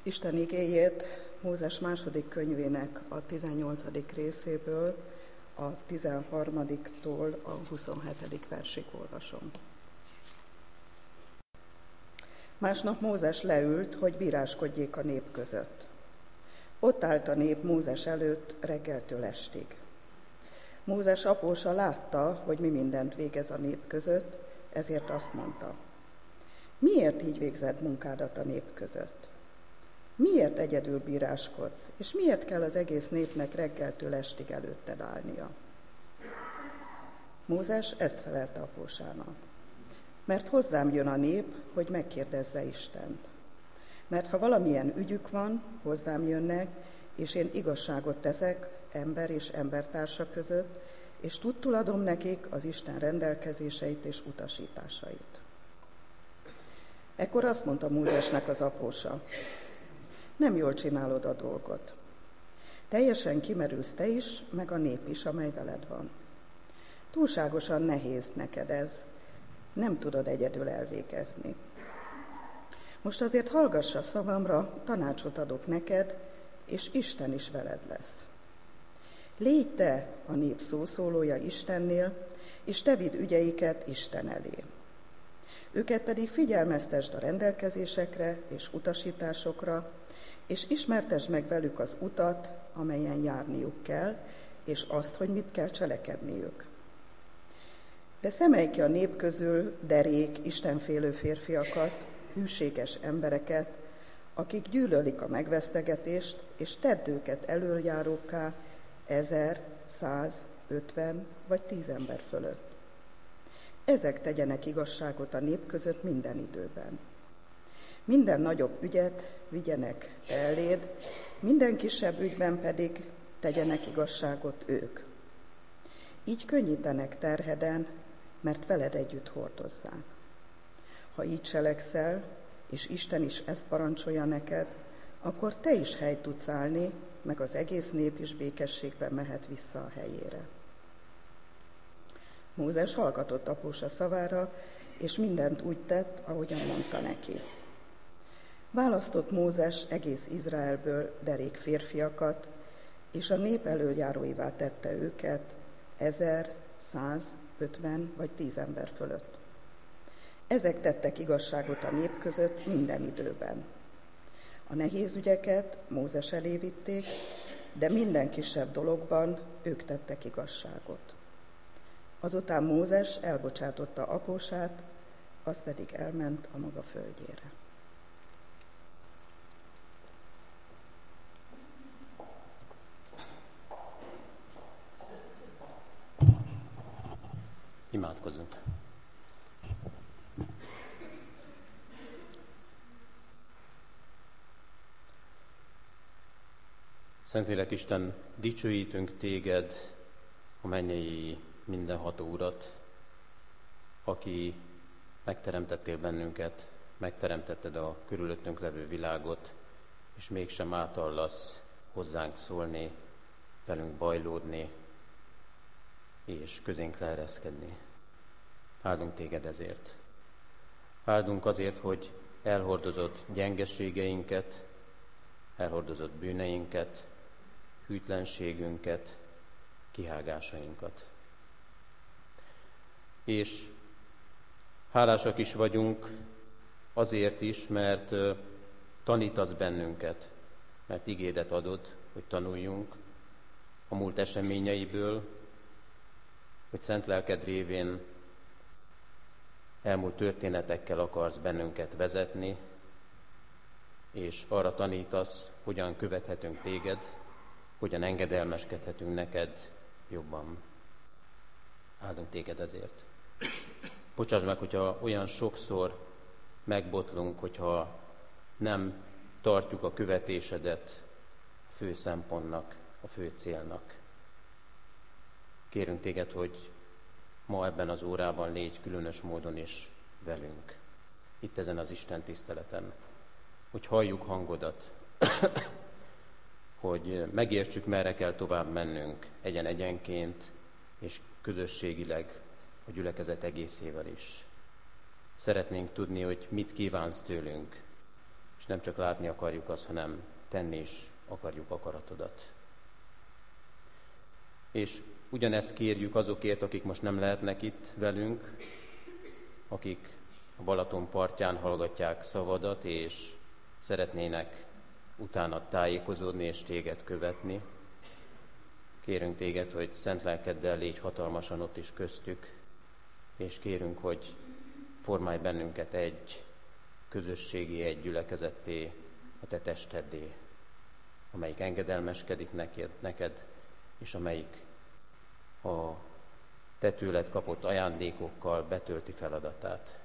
Isten igéjét Mózes második könyvének a 18. részéből, a 13-tól a 27. versig olvasom. Másnap Mózes leült, hogy bíráskodjék a nép között. Ott állt a nép Mózes előtt reggeltől estig. Mózes apósa látta, hogy mi mindent végez a nép között, ezért azt mondta: miért így végzed munkádat a nép között? Miért egyedül bíráskodsz, és miért kell az egész népnek reggeltől estig előtted állnia? Mózes ezt felelte apósának: mert hozzám jön a nép, hogy megkérdezze Istent. Mert ha valamilyen ügyük van, hozzám jönnek, és én igazságot teszek ember és embertársa között, és tudtul adom nekik az Isten rendelkezéseit és utasításait. Ekkor azt mondta Mózesnek az apósa: nem jól csinálod a dolgot. Teljesen kimerülsz te is, meg a nép is, amely veled van. Túlságosan nehéz neked ez, nem tudod egyedül elvégezni. Most azért hallgass a szavamra, tanácsot adok neked, és Isten is veled lesz. Légy te a nép szószólója Istennél, és te vidd ügyeiket Isten elé. Őket pedig figyelmeztesd a rendelkezésekre és utasításokra, és ismertesd meg velük az utat, amelyen járniuk kell, és azt, hogy mit kell cselekedniük. De szemelj ki a nép közül derék, istenfélő férfiakat, hűséges embereket, akik gyűlölik a megvesztegetést, és tedd őket elöljárókká 1000, 100, 50 vagy 10 ember fölött. Ezek tegyenek igazságot a nép között minden időben. Minden nagyobb ügyet vigyenek eléd, minden kisebb ügyben pedig tegyenek igazságot ők. Így könnyítenek terheden, mert veled együtt hordozzák. Ha így cselekszel, és Isten is ezt parancsolja neked, akkor te is helyt tudsz állni, meg az egész nép is békességben mehet vissza a helyére. Mózes hallgatott apósa szavára, és mindent úgy tett, ahogyan mondta neki. Választott Mózes egész Izraelből derék férfiakat, és a nép elöljáróivá tette őket 1000, 100, 50 vagy 10 ember fölött. Ezek tettek igazságot a nép között minden időben. A nehéz ügyeket Mózes elé vitték, de minden kisebb dologban ők tettek igazságot. Azután Mózes elbocsátotta apósát, az pedig elment a maga földjére. Imádkozzunk. Szentlélek Isten, dicsőítünk téged, a mennyei mindenható Urat, aki megteremtettél bennünket, megteremtetted a körülöttünk levő világot, és mégsem átallasz hozzánk szólni, velünk bajlódni, és közénk leereszkedni. Áldunk téged ezért. Áldunk azért, hogy elhordozott gyengeségeinket, elhordozott bűneinket, hűtlenségünket, kihágásainkat. És hálásak is vagyunk azért is, mert tanítasz bennünket, mert igédet adod, hogy tanuljunk a múlt eseményeiből, hogy szent lelked révén elmúlt történetekkel akarsz bennünket vezetni, és arra tanítasz, hogyan követhetünk téged, hogyan engedelmeskedhetünk neked jobban. Áldunk téged ezért. Bocsáss meg, hogyha olyan sokszor megbotlunk, hogyha nem tartjuk a követésedet a fő szempontnak, a fő célnak. Kérünk téged, hogy ma ebben az órában légy különös módon is velünk. Itt ezen az Isten tiszteleten. Hogy halljuk hangodat, hogy megértsük, merre kell tovább mennünk egyen-egyenként, és közösségileg a gyülekezet egészével is. Szeretnénk tudni, hogy mit kívánsz tőlünk, és nem csak látni akarjuk azt, hanem tenni is akarjuk akaratodat. És ugyanezt kérjük azokért, akik most nem lehetnek itt velünk, akik a Balaton partján hallgatják szavadat, és szeretnének utána tájékozódni és téged követni. Kérünk téged, hogy szent lelkeddel légy hatalmasan ott is köztük, és kérünk, hogy formálj bennünket egy közösségi, egy gyülekezetté, a te testeddé, amelyik engedelmeskedik neked, és amelyik a te tőled kapott ajándékokkal betölti feladatát.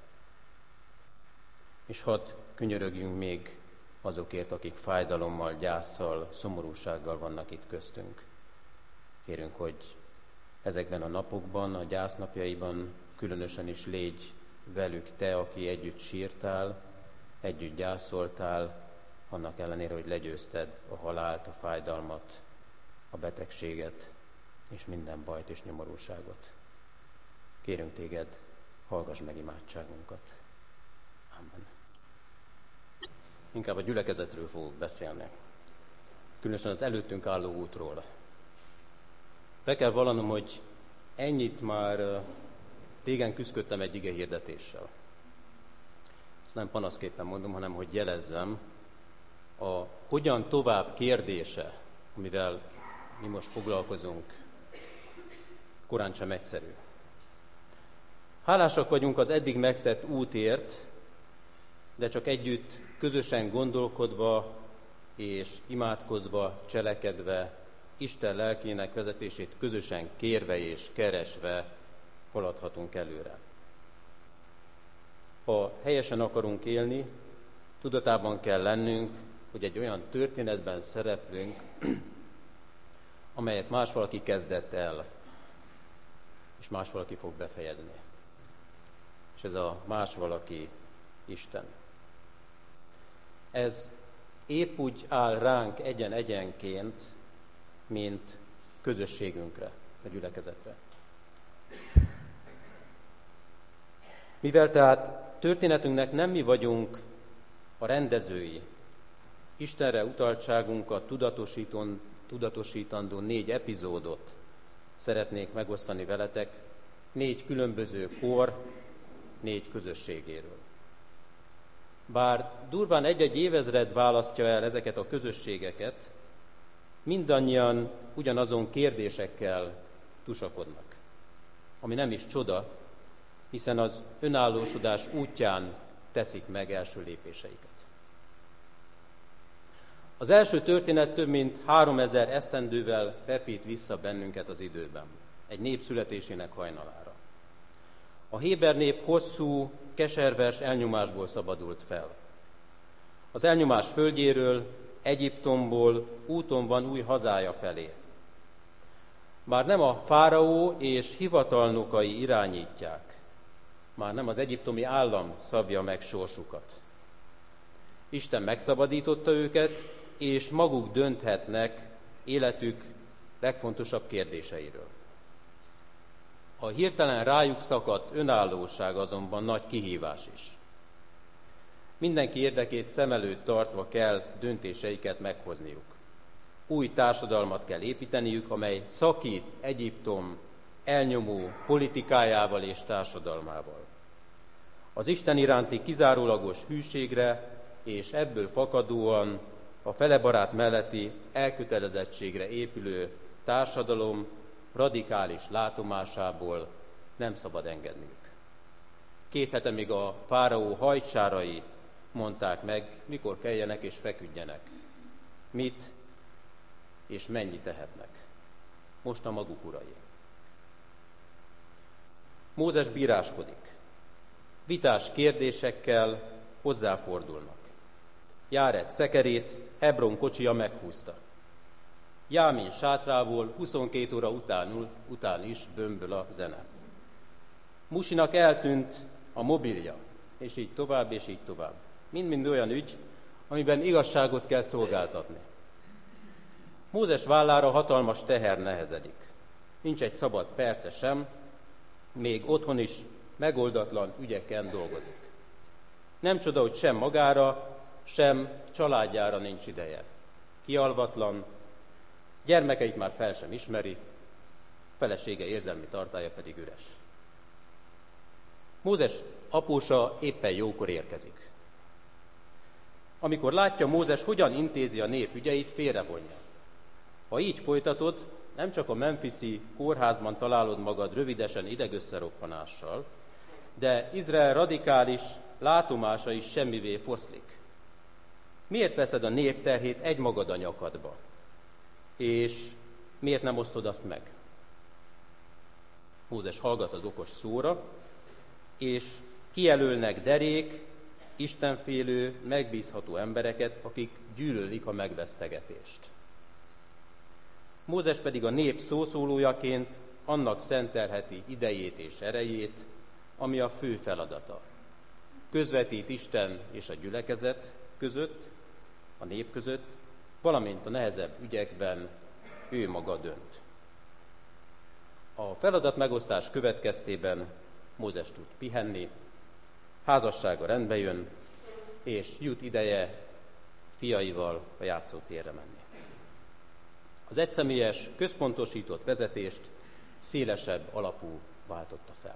És hadd könyörögjünk még azokért, akik fájdalommal, gyásszal, szomorúsággal vannak itt köztünk. Kérünk, hogy ezekben a napokban, a gyásznapjaiban különösen is légy velük te, aki együtt sírtál, együtt gyászoltál, annak ellenére, hogy legyőzted a halált, a fájdalmat, a betegséget, és minden bajt és nyomorúságot. Kérünk téged, hallgass meg imádságunkat. Amen. Inkább a gyülekezetről fogok beszélni, különösen az előttünk álló útról. Be kell vallanom, hogy ennyit már régen küzdöttem egy ige hirdetéssel. Ezt nem panaszképpen mondom, hanem hogy jelezzem, a hogyan tovább kérdése, amivel mi most foglalkozunk, korán sem egyszerű. Hálásak vagyunk az eddig megtett útért, de csak együtt, közösen gondolkodva és imádkozva, cselekedve, Isten lelkének vezetését közösen kérve és keresve haladhatunk előre. Ha helyesen akarunk élni, tudatában kell lennünk, hogy egy olyan történetben szereplünk, amelyet más valaki kezdett el, és más valaki fog befejezni. És ez a más valaki Isten. Ez épp úgy áll ránk egyen-egyenként, mint közösségünkre, a gyülekezetre. Mivel tehát történetünknek nem mi vagyunk a rendezői, Istenre utaltságunkat tudatosítandó 4 epizódot szeretnék megosztani veletek, 4 különböző kor, 4 közösségéről. Bár durván egy-egy évezred választja el ezeket a közösségeket, mindannyian ugyanazon kérdésekkel tusakodnak. Ami nem is csoda, hiszen az önállósodás útján teszik meg első lépéseiket. Az első történet több mint 3000 esztendővel repít vissza bennünket az időben, egy nép születésének hajnalára. A héber nép hosszú, keserves elnyomásból szabadult fel. Az elnyomás földjéről, Egyiptomból úton van új hazája felé. Már nem a fáraó és hivatalnokai irányítják, már nem az egyiptomi állam szabja meg sorsukat. Isten megszabadította őket, és maguk dönthetnek életük legfontosabb kérdéseiről. A hirtelen rájuk szakadt önállóság azonban nagy kihívás is. Mindenki érdekét szem előtt tartva kell döntéseiket meghozniuk. Új társadalmat kell építeniük, amely szakít Egyiptom elnyomó politikájával és társadalmával. Az Isten iránti kizárólagos hűségre és ebből fakadóan a felebarát melletti elkötelezettségre épülő társadalom radikális látomásából nem szabad engedniük. 2 hete még a fáraó hajcsárai mondták meg, mikor keljenek és feküdjenek, mit és mennyit tehetnek. Most a maguk urai. Mózes bíráskodik. Vitás kérdésekkel hozzáfordulnak. Járed szekerét Hebron kocsija meghúzta. Jámin sátrából 22 óra után is bömböl a zene. Musinak eltűnt a mobilja, és így tovább, és így tovább. Mind-mind olyan ügy, amiben igazságot kell szolgáltatni. Mózes vállára hatalmas teher nehezedik. Nincs egy szabad perce sem, még otthon is megoldatlan ügyeken dolgozik. Nem csoda, hogy sem magára, sem családjára nincs ideje. Kialvatlan, gyermekeit már fel sem ismeri, felesége érzelmi tartálya pedig üres. Mózes apósa éppen jókor érkezik. Amikor látja Mózes, hogyan intézi a nép ügyeit, félrevonja. Ha így folytatod, nem csak a memphisi kórházban találod magad rövidesen idegösszeroppanással, de Izrael radikális látomása is semmivé foszlik. Miért veszed a nép terhét egymagad a nyakadba? És miért nem osztod azt meg? Mózes hallgat az okos szóra, és kijelölnek derék, istenfélő, megbízható embereket, akik gyűlölik a megvesztegetést. Mózes pedig a nép szószólójaként annak szentelheti idejét és erejét, ami a fő feladata. Közvetít Isten és a gyülekezet között, a nép között, valamint a nehezebb ügyekben ő maga dönt. A feladat megosztás következtében Mózes tud pihenni, házassága rendbe jön, és jut ideje fiaival a játszótérre menni. Az egyszemélyes, központosított vezetést szélesebb alapú váltotta fel.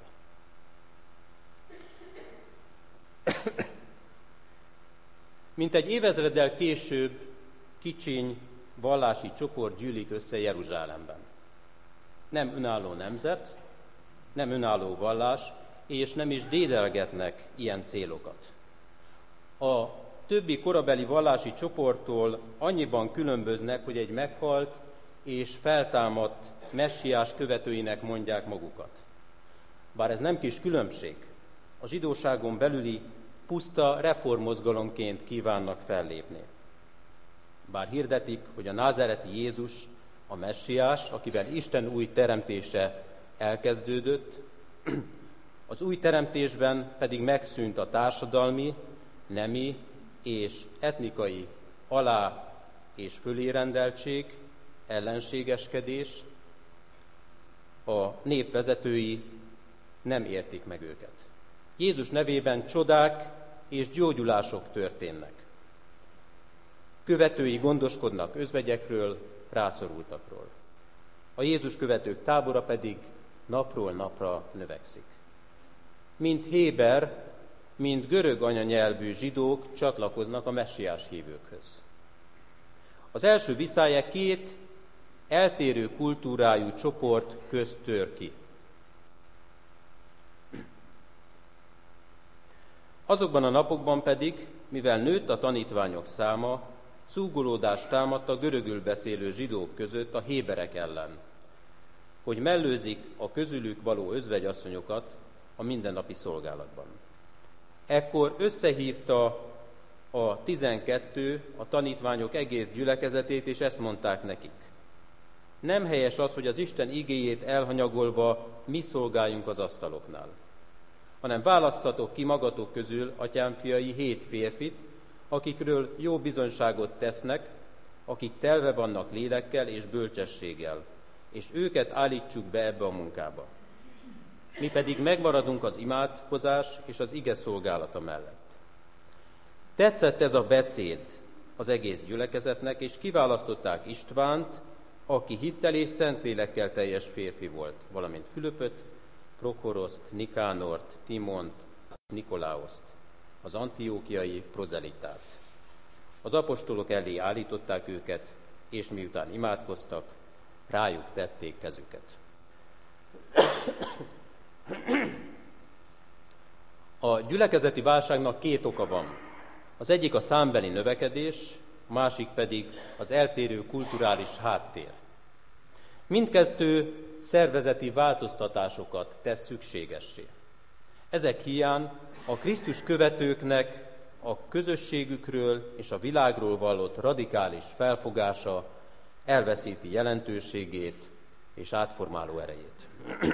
Mint egy évezreddel később kicsiny vallási csoport gyűlik össze Jeruzsálemben. Nem önálló nemzet, nem önálló vallás, és nem is dédelgetnek ilyen célokat. A többi korabeli vallási csoporttól annyiban különböznek, hogy egy meghalt és feltámadt messiás követőinek mondják magukat. Bár ez nem kis különbség, a zsidóságon belüli puszta reformmozgalomként kívánnak fellépni. Bár hirdetik, hogy a názáreti Jézus a messiás, akivel Isten új teremtése elkezdődött, az új teremtésben pedig megszűnt a társadalmi, nemi és etnikai alá- és fölérendeltség, ellenségeskedés, a nép vezetői nem értik meg őket. Jézus nevében csodák és gyógyulások történnek. Követői gondoskodnak özvegyekről, rászorultakról. A Jézus követők tábora pedig napról napra növekszik. Mind héber, mind görög anyanyelvű zsidók csatlakoznak a messiás hívőkhöz. Az első viszály két eltérő kultúrájú csoport közt tör ki. Azokban a napokban pedig, mivel nőtt a tanítványok száma, szúgolódást támadt a görögül beszélő zsidók között a héberek ellen, hogy mellőzik a közülük való özvegyasszonyokat a mindennapi szolgálatban. Ekkor összehívta a 12 a tanítványok egész gyülekezetét, és ezt mondták nekik. Nem helyes az, hogy az Isten igéjét elhanyagolva mi szolgáljunk az asztaloknál, hanem válasszatok ki magatok közül, atyámfiai, 7 férfit, akikről jó bizonyságot tesznek, akik telve vannak lélekkel és bölcsességgel, és őket állítsuk be ebbe a munkába. Mi pedig megmaradunk az imádkozás és az ige szolgálata mellett. Tetszett ez a beszéd az egész gyülekezetnek, és kiválasztották Istvánt, aki hittel és szentlélekkel teljes férfi volt, valamint Fülöpöt, Prokoroszt, Nikánort, Timont, Nikolaoszt, az antiókiai prozelitát. Az apostolok elé állították őket, és miután imádkoztak, rájuk tették kezüket. A gyülekezeti válságnak 2 oka van. Az egyik a számbeli növekedés, a másik pedig az eltérő kulturális háttér. Mindkettő szervezeti változtatásokat tesz szükségessé. Ezek hiány a Krisztus követőknek a közösségükről és a világról vallott radikális felfogása elveszíti jelentőségét és átformáló erejét.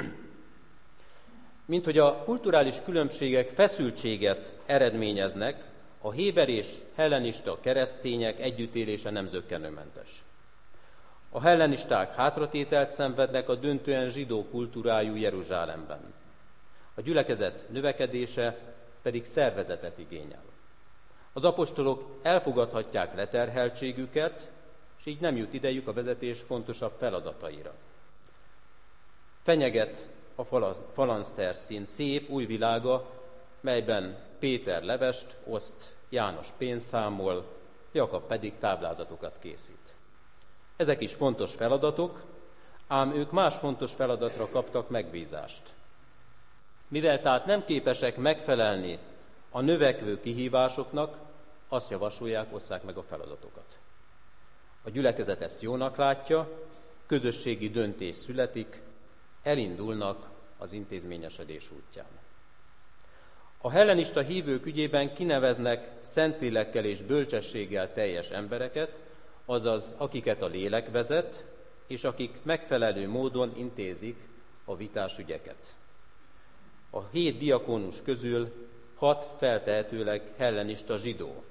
Mint hogy a kulturális különbségek feszültséget eredményeznek, a héber és hellenista keresztények együttélése nem zökkenőmentes. A hellenisták hátratételt szenvednek a döntően zsidó kultúrájú Jeruzsálemben. A gyülekezet növekedése pedig szervezetet igényel. Az apostolok elfogadhatják leterheltségüket, és így nem jut idejük a vezetés fontosabb feladataira. Fenyeget a falanszterszín szép új világa, melyben Péter levest oszt, János pénzt számol, Jakab pedig táblázatokat készít. Ezek is fontos feladatok, ám ők más fontos feladatra kaptak megbízást. Mivel tehát nem képesek megfelelni a növekvő kihívásoknak, azt javasolják, osszák meg a feladatokat. A gyülekezet ezt jónak látja, közösségi döntés születik, elindulnak az intézményesedés útján. A hellenista hívők ügyében kineveznek szentlélekkel és bölcsességgel teljes embereket, azaz akiket a lélek vezet, és akik megfelelő módon intézik a vitás ügyeket. A 7 diakónus közül 6 feltehetőleg hellenista zsidó,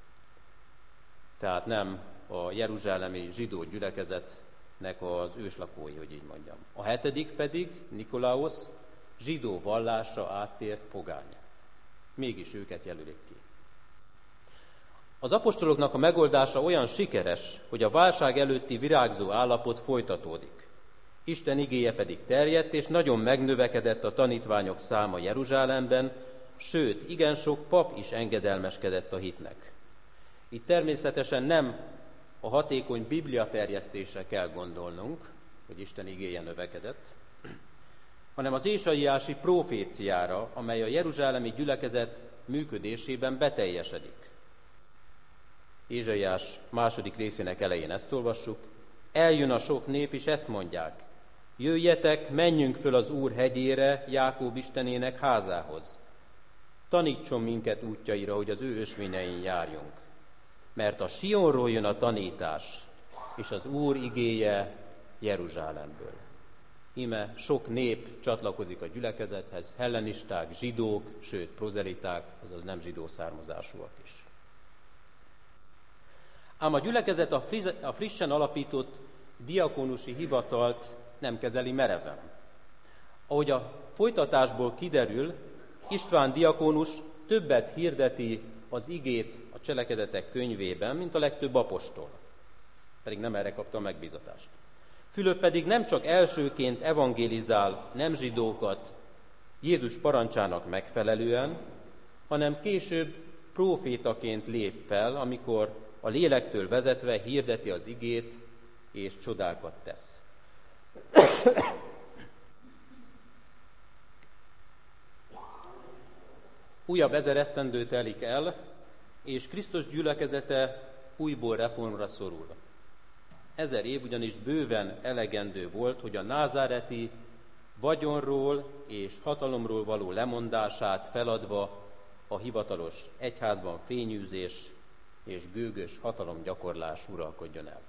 tehát nem a jeruzsálemi zsidó gyülekezetnek az őslakói, hogy így mondjam. A 7. pedig Nikolaus zsidó vallásra áttért pogány. Mégis őket jelölik ki. Az apostoloknak a megoldása olyan sikeres, hogy a válság előtti virágzó állapot folytatódik. Isten igéje pedig terjedt, és nagyon megnövekedett a tanítványok száma Jeruzsálemben, sőt, igen sok pap is engedelmeskedett a hitnek. Itt természetesen nem a hatékony Biblia terjesztésre kell gondolnunk, hogy Isten igéje növekedett, hanem az ésaiási proféciára, amely a jeruzsálemi gyülekezet működésében beteljesedik. Ézsaiás 2. részének elején ezt olvassuk: eljön a sok nép, és ezt mondják: jöjjetek, menjünk föl az Úr hegyére, Jákób Istenének házához. Tanítson minket útjaira, hogy az ő ösvényein járjunk. Mert a Sionról jön a tanítás, és az Úr igéje Jeruzsálemből. Íme sok nép csatlakozik a gyülekezethez, hellenisták, zsidók, sőt prozeliták, azaz nem zsidó származásúak is. Ám a gyülekezet a frissen alapított diakónusi hivatalt nem kezeli mereven. Ahogy a folytatásból kiderül, István diakónus többet hirdeti az igét a cselekedetek könyvében, mint a legtöbb apostol. Pedig nem erre kapta a megbízatást. Fülöp pedig nem csak elsőként evangélizál nem zsidókat Jézus parancsának megfelelően, hanem később prófétaként lép fel, amikor a lélektől vezetve hirdeti az igét és csodákat tesz. Újabb 1000 esztendő telik el, és Krisztus gyülekezete újból reformra szorul. 1000 év ugyanis bőven elegendő volt, hogy a názáreti vagyonról és hatalomról való lemondását feladva a hivatalos egyházban fényűzés és gőgös hatalomgyakorlás uralkodjon el.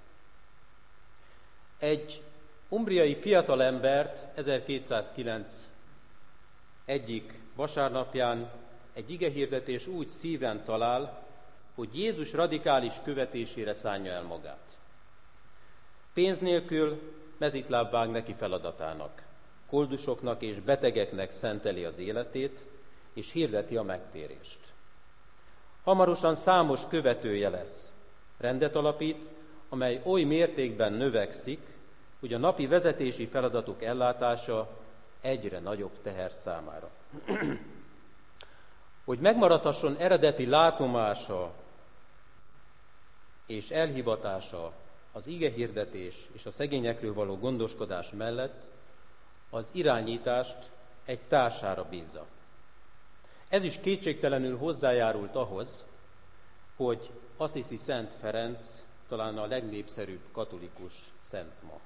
Egy umbriai fiatalembert 1209 egyik vasárnapján egy igehirdetés úgy szíven talál, hogy Jézus radikális követésére szánja el magát. Pénz nélkül mezitláb vág neki feladatának, koldusoknak és betegeknek szenteli az életét, és hirdeti a megtérést. Hamarosan számos követője lesz. Rendet alapít, amely oly mértékben növekszik, hogy a napi vezetési feladatok ellátása egyre nagyobb teher számára. Hogy megmaradhasson eredeti látomása és elhivatása az igehirdetés és a szegényekről való gondoskodás mellett, az irányítást egy társára bízza. Ez is kétségtelenül hozzájárult ahhoz, hogy Assisi Szent Ferenc talán a legnépszerűbb katolikus szent ma.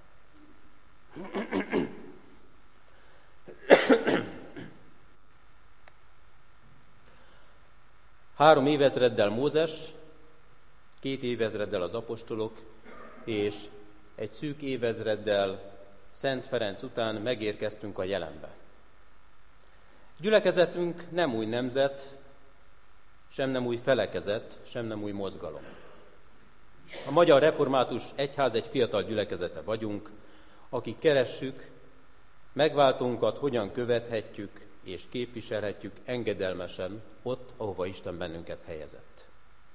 Három évezreddel Mózes, 2 évezreddel az apostolok, és egy szűk évezreddel Szent Ferenc után megérkeztünk a jelenbe. Gyülekezetünk nem új nemzet, sem nem új felekezet, sem nem új mozgalom. A Magyar Református Egyház egy fiatal gyülekezete vagyunk, akik keressük, megváltónkat hogyan követhetjük és képviselhetjük engedelmesen ott, ahova Isten bennünket helyezett.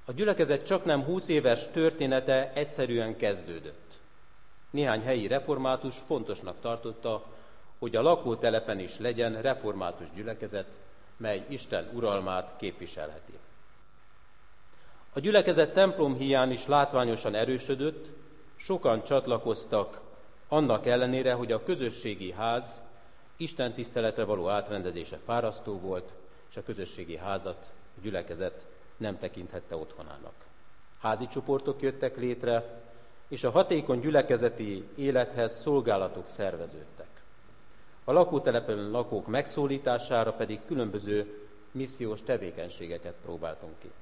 A gyülekezet csaknem 20 éves története egyszerűen kezdődött. Néhány helyi református fontosnak tartotta, hogy a lakótelepen is legyen református gyülekezet, mely Isten uralmát képviselheti. A gyülekezet templomhíján is látványosan erősödött, sokan csatlakoztak annak ellenére, hogy a közösségi ház Isten tiszteletre való átrendezése fárasztó volt, és a közösségi házat a gyülekezet nem tekinthette otthonának. Házi csoportok jöttek létre, és a hatékony gyülekezeti élethez szolgálatok szerveződtek. A lakótelepen lakók megszólítására pedig különböző missziós tevékenységeket próbáltunk ki.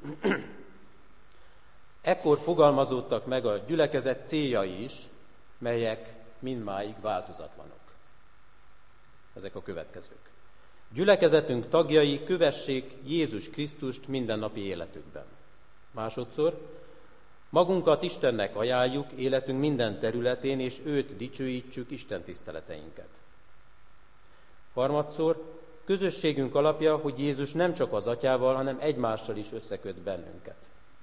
Ekkor fogalmazódtak meg a gyülekezet céljai is, melyek mindmáig változatlanok. Ezek a következők. Gyülekezetünk tagjai kövessék Jézus Krisztust mindennapi életükben. Másodszor, magunkat Istennek ajánljuk életünk minden területén, és őt dicsőítsük Isten tiszteleteinket. Harmadszor, közösségünk alapja, hogy Jézus nem csak az Atyával, hanem egymással is összeköt bennünket.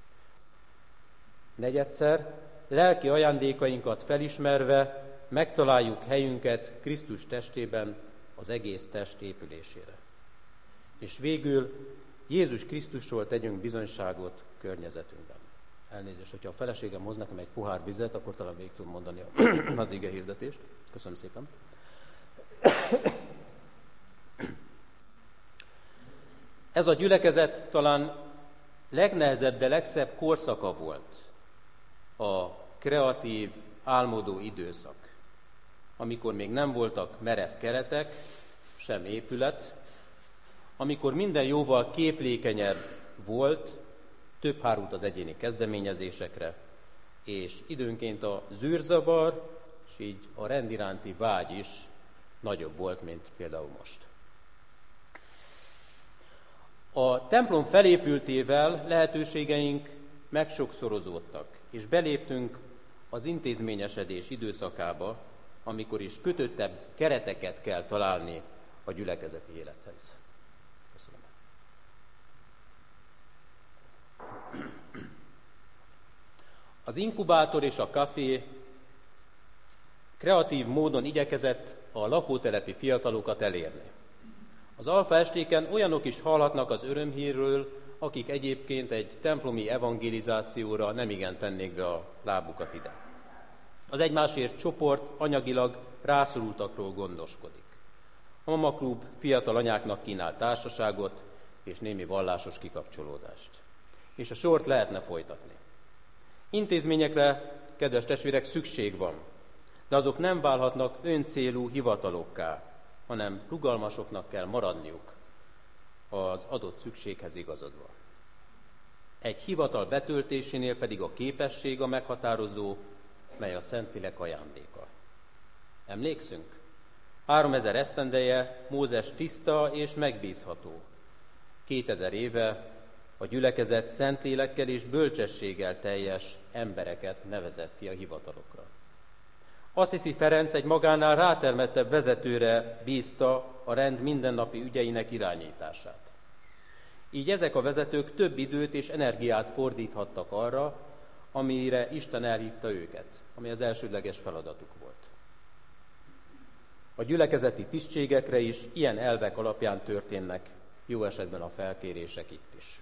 Negyedszer, lelki ajándékainkat felismerve megtaláljuk helyünket Krisztus testében az egész test épülésére. És végül Jézus Krisztusról tegyünk bizonyságot környezetünkben. Elnézést, hogyha a feleségem hoz nekem egy pohár vizet, akkor talán végig tudom mondani az ige hirdetést. Köszönöm szépen. Ez a gyülekezet talán legnehezebb, de legszebb korszaka volt a kreatív, álmodó időszak, amikor még nem voltak merev keretek, sem épület, amikor minden jóval képlékenyebb volt, több hárult az egyéni kezdeményezésekre, és időnként a zűrzavar, és így a rend iránti vágy is nagyobb volt, mint például most. A templom felépültével lehetőségeink megsokszorozódtak, és beléptünk az intézményesedés időszakába, amikor is kötöttebb kereteket kell találni a gyülekezeti élethez. Köszönöm. Az inkubátor és a kafé kreatív módon igyekezett a lakótelepi fiatalokat elérni. Az alfa estéken olyanok is hallhatnak az örömhírről, akik egyébként egy templomi evangelizációra nemigen tennék be a lábukat ide. Az egymásért csoport anyagilag rászorultakról gondoskodik. A Mama Klub fiatal anyáknak kínál társaságot és némi vallásos kikapcsolódást. És a sort lehetne folytatni. Intézményekre, kedves testvérek, szükség van, de azok nem válhatnak öncélú hivatalokká, hanem rugalmasoknak kell maradniuk az adott szükséghez igazodva. Egy hivatal betöltésénél pedig a képesség a meghatározó, mely a Szentlélek ajándéka. Emlékszünk? 3000 esztendeje Mózes tiszta és megbízható. 2000 éve a gyülekezet Szentlélekkel és bölcsességgel teljes embereket nevezett ki a hivatalokra. Assisi Ferenc egy magánál rátermettebb vezetőre bízta a rend mindennapi ügyeinek irányítását. Így ezek a vezetők több időt és energiát fordíthattak arra, amire Isten elhívta őket, ami az elsődleges feladatuk volt. A gyülekezeti tisztségekre is ilyen elvek alapján történnek, jó esetben a felkérések itt is.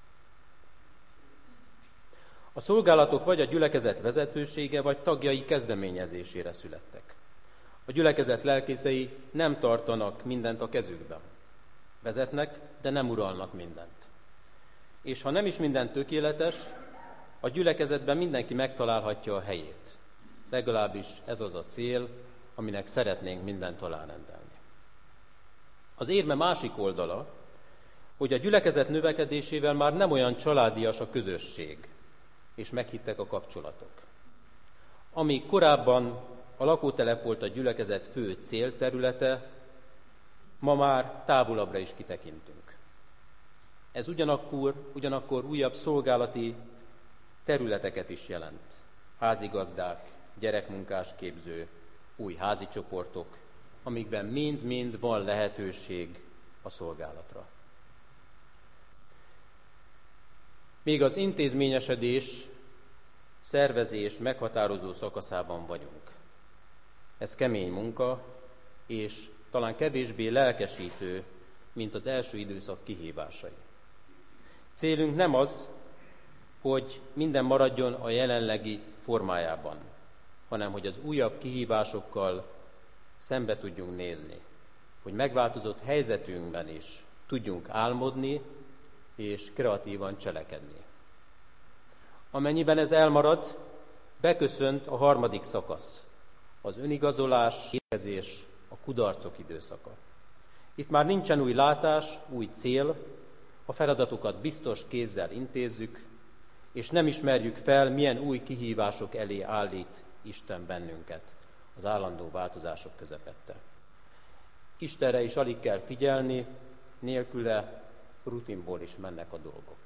A szolgálatok vagy a gyülekezet vezetősége, vagy tagjai kezdeményezésére születtek. A gyülekezet lelkészei nem tartanak mindent a kezükben. Vezetnek, de nem uralnak mindent. És ha nem is minden tökéletes, a gyülekezetben mindenki megtalálhatja a helyét. Legalábbis ez az a cél, aminek szeretnénk mindent alárendelni. Az érme másik oldala, hogy a gyülekezet növekedésével már nem olyan családias a közösség, és meghittek a kapcsolatok. Amíg korábban a lakótelep volt a gyülekezet fő célterülete, ma már távolabbra is kitekintünk. Ez ugyanakkor újabb szolgálati területeket is jelent. Házigazdák, gyerekmunkás képző, új házi csoportok, amikben mind-mind van lehetőség a szolgálatra. Még az intézményesedés, szervezés meghatározó szakaszában vagyunk. Ez kemény munka, és talán kevésbé lelkesítő, mint az első időszak kihívásai. Célunk nem az, hogy minden maradjon a jelenlegi formájában, hanem hogy az újabb kihívásokkal szembe tudjunk nézni, hogy megváltozott helyzetünkben is tudjunk álmodni és kreatívan cselekedni. Amennyiben ez elmarad, beköszönt a harmadik szakasz, az önigazolás, érkezés, a kudarcok időszaka. Itt már nincsen új látás, új cél, a feladatokat biztos kézzel intézzük, és nem ismerjük fel, milyen új kihívások elé állít Isten bennünket az állandó változások közepette. Istenre is alig kell figyelni, nélküle rutinból is mennek a dolgok.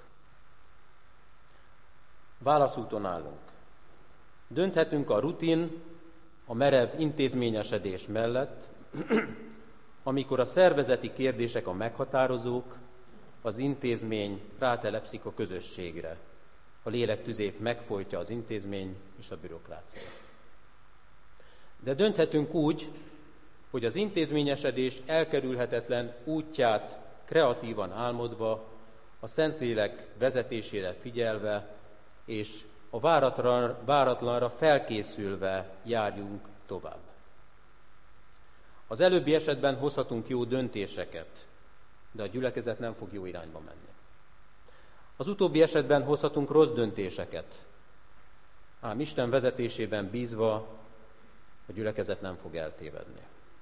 Válaszúton állunk. Dönthetünk a rutin, a merev intézményesedés mellett, amikor a szervezeti kérdések a meghatározók, az intézmény rátelepszik a közösségre. A lélek tüzét megfojtja az intézmény és a bürokrácia. De dönthetünk úgy, hogy az intézményesedés elkerülhetetlen útját kreatívan álmodva, a Szentlélek vezetésére figyelve, és a váratlanra felkészülve járjunk tovább. Az előbbi esetben hozhatunk jó döntéseket, de a gyülekezet nem fog jó irányba menni. Az utóbbi esetben hozhatunk rossz döntéseket, ám Isten vezetésében bízva a gyülekezet nem fog eltévedni.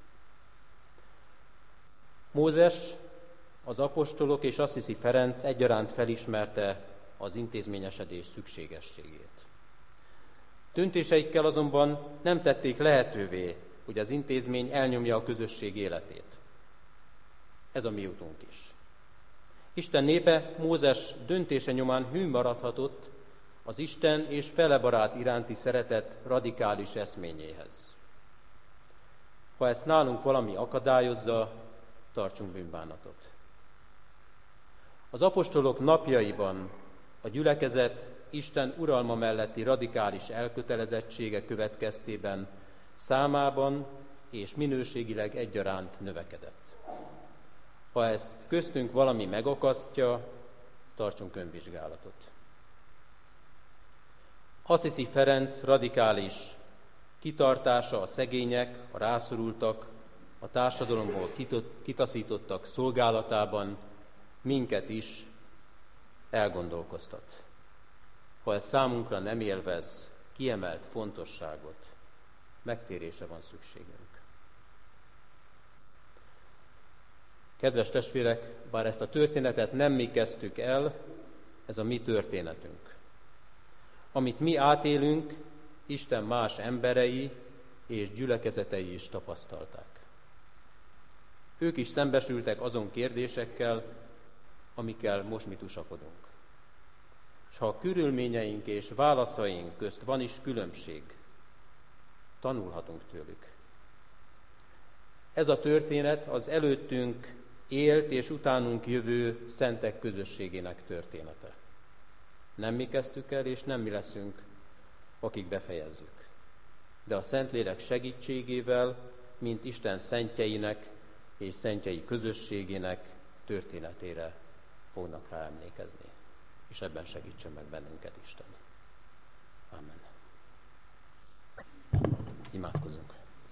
Mózes, az apostolok és Assisi Ferenc egyaránt felismerte az intézményesedés szükségességét. Döntéseikkel azonban nem tették lehetővé, hogy az intézmény elnyomja a közösség életét. Ez a mi utunk is. Isten népe Mózes döntése nyomán hű maradhatott az Isten és felebarát iránti szeretet radikális eszményéhez. Ha ezt nálunk valami akadályozza, tartsunk bűnbánatot. Az apostolok napjaiban a gyülekezet Isten uralma melletti radikális elkötelezettsége következtében számában és minőségileg egyaránt növekedett. Ha ezt köztünk valami megakasztja, tartsunk önvizsgálatot. Assisi Ferenc radikális kitartása a szegények, a rászorultak, a társadalomból kitaszítottak szolgálatában minket is elgondolkoztat. Ha ez számunkra nem élvez kiemelt fontosságot, megtérésre van szükségünk. Kedves testvérek, bár ezt a történetet nem mi kezdtük el, ez a mi történetünk. Amit mi átélünk, Isten más emberei és gyülekezetei is tapasztalták. Ők is szembesültek azon kérdésekkel, amikkel most mi tusakodunk. És ha a körülményeink és válaszaink közt van is különbség, tanulhatunk tőlük. Ez a történet az előttünk élt és utánunk jövő szentek közösségének története. Nem mi kezdtük el, és nem mi leszünk, akik befejezzük. De a Szentlélek segítségével, mint Isten szentjeinek és szentjei közösségének történetére fognak rá emlékezni. És ebben segítsen meg bennünket Isten. Amen. Imádkozunk.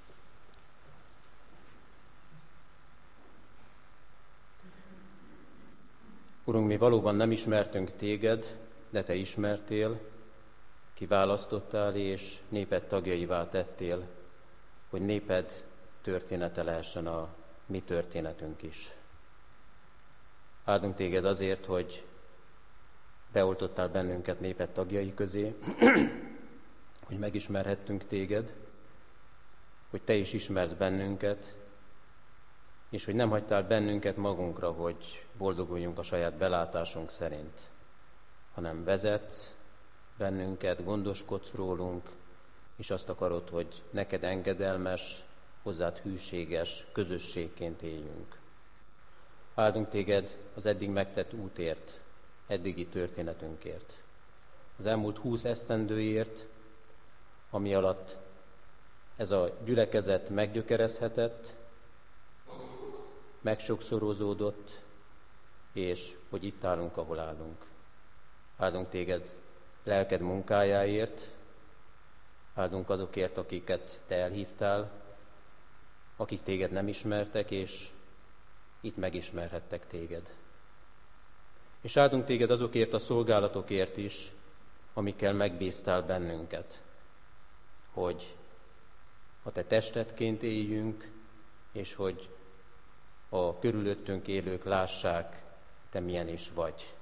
Urunk, mi valóban nem ismertünk téged, de te ismertél, kiválasztottál és néped tagjaivá tettél, hogy néped története lehessen a mi történetünk is. Áldunk téged azért, hogy beoltottál bennünket néped tagjai közé, hogy megismerhettünk téged, hogy te is ismersz bennünket, és hogy nem hagytál bennünket magunkra, hogy boldoguljunk a saját belátásunk szerint, hanem vezetsz bennünket, gondoskodsz rólunk, és azt akarod, hogy neked engedelmes, hozzád hűséges közösségként éljünk. Áldunk téged az eddig megtett útért, eddigi történetünkért. Az elmúlt 20 esztendőért, ami alatt ez a gyülekezet meggyökerezhetett, megsokszorozódott, és hogy itt állunk, ahol állunk. Áldunk téged lelked munkájáért, áldunk azokért, akiket te elhívtál, akik téged nem ismertek, és itt megismerhettek téged. És áldunk téged azokért a szolgálatokért is, amikkel megbíztál bennünket, hogy a te testedként éljünk, és hogy a körülöttünk élők lássák, te milyen is vagy.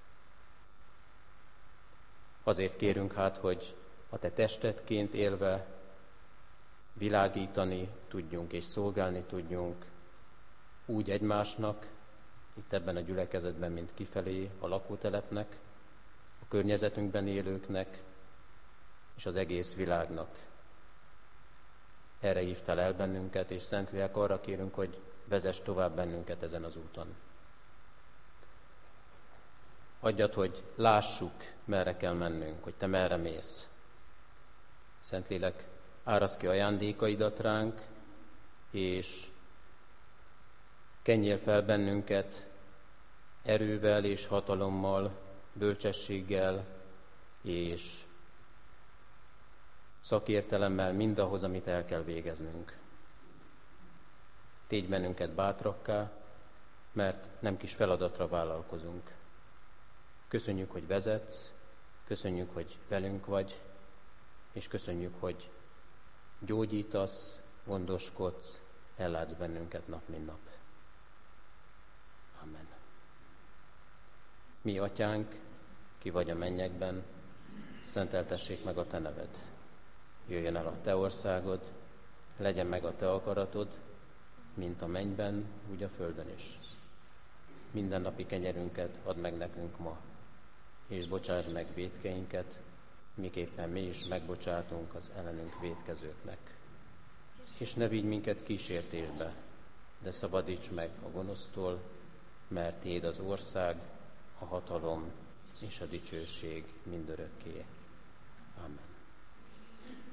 Azért kérünk hát, hogy a te testedként élve világítani tudjunk és szolgálni tudjunk úgy egymásnak, itt ebben a gyülekezetben, mint kifelé a lakótelepnek, a környezetünkben élőknek és az egész világnak. Erre hívtál el bennünket, és Szentlélek, arra kérünk, hogy vezess tovább bennünket ezen az úton. Adjad, hogy lássuk, merre kell mennünk, hogy te merre mész. Szentlélek, áraszd ki ajándékaidat ránk, és kenjél fel bennünket erővel és hatalommal, bölcsességgel és szakértelemmel mindahhoz, amit el kell végeznünk. Tégy bennünket bátrakká, mert nem kis feladatra vállalkozunk. Köszönjük, hogy vezetsz, köszönjük, hogy velünk vagy, és köszönjük, hogy gyógyítasz, gondoskodsz, ellátsz bennünket nap, mint nap. Amen. Mi, Atyánk, ki vagy a mennyekben, szenteltessék meg a te neved. Jöjjön el a te országod, legyen meg a te akaratod, mint a mennyben, úgy a földön is. Mindennapi kenyerünket add meg nekünk ma, és bocsásd meg vétkeinket, miképpen mi is megbocsátunk az ellenünk vétkezőknek. És ne vigy minket kísértésbe, de szabadíts meg a gonosztól, mert tiéd az ország, a hatalom és a dicsőség mindörökké. Amen.